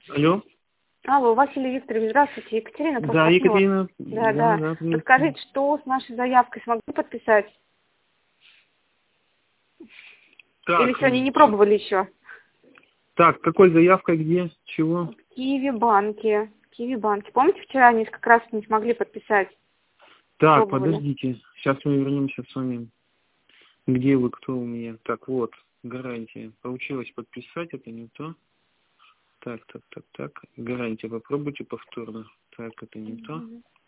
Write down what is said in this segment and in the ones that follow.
Алло. Алло, Василий Викторович, здравствуйте. Екатерина. Да, Екатерина. Да. Расскажите, что с нашей заявкой смогли подписать? Так, или сегодня не пробовали еще? Так, какой заявкой, где, чего? В Киеве-банке. Помните, вчера они как раз не смогли подписать? Так, Пробовали. подождите. Сейчас мы вернемся с вами. Где вы, кто у меня? Так, вот, гарантия. Получилось подписать, это не то. Так. Гарантия, попробуйте повторно. Так, это не то.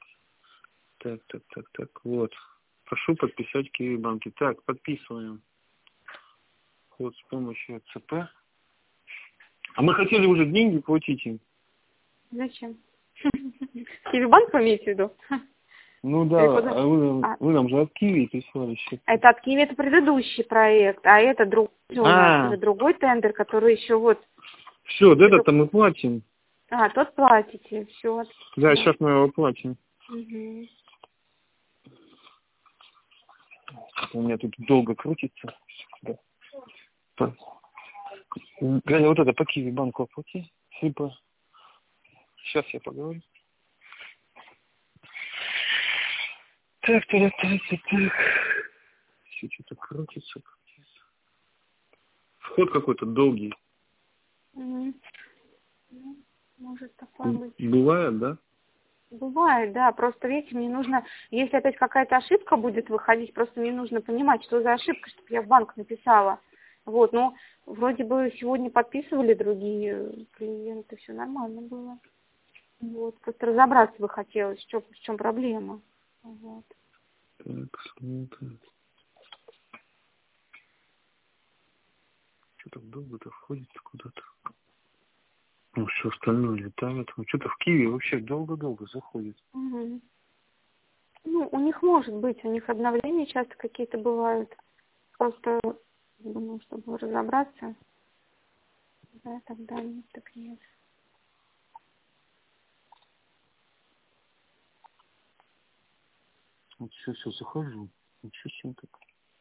Так. Вот. Прошу подписать в Киеве-банке. Так, подписываем. Вот с помощью ЦП. А мы хотели уже деньги платить им. Зачем? Киеве-банк вы имеете в виду? Ну да, а вы нам же от Киви прислали счет. Это от Киева, это предыдущий проект, а это другой у нас, это другой тендер, который еще вот... Все, да, это мы платим. Тот платите, все. Да, сейчас мы его платим. Угу. У меня тут долго крутится. Да. Галя, вот это по Киви банку оплати. Типа. Сейчас я поговорю. Так. Все что-то крутится. Вход какой-то долгий. Может такое быть. Бывает, да? Бывает, да. Просто, видите, мне нужно, если опять какая-то ошибка будет выходить, просто мне нужно понимать, что за ошибка, чтобы я в банк написала. Вот, но вроде бы сегодня подписывали другие клиенты, все нормально было. Вот, просто разобраться бы хотелось, в чем проблема. Вот. Так, смотрим. Что-то долго-то входит куда-то. Ну, все остальное летает. Ну, что-то в Киеве вообще долго-долго заходит. Угу. Ну, у них может быть, у них обновления часто какие-то бывают. Просто, думаю, чтобы разобраться, да, тогда нет, так нет. Вот все захожу. Ничего себе так.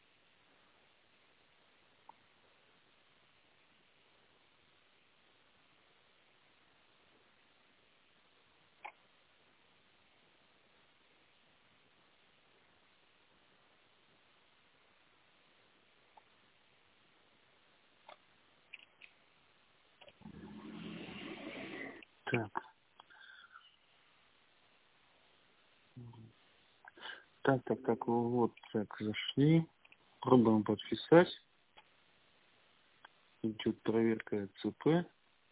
Так, вот так, зашли. Пробуем подписать. Идет проверка ЦП.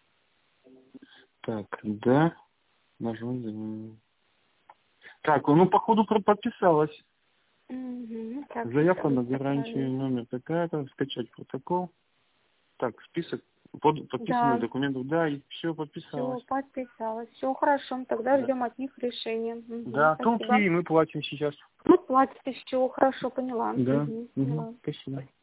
Так, да. Нажмем. Так, ну походу подписалась. Угу, так, Заявка на гарантию, номер такая-то, скачать протокол. Так, список подписанных документов. Да, и все подписалось. Все, подписалась. Все хорошо, тогда ждем от них решения. Да, Спасибо. толки мы платим сейчас. Ну, платите, все хорошо, поняла. Да, Поняла. спасибо.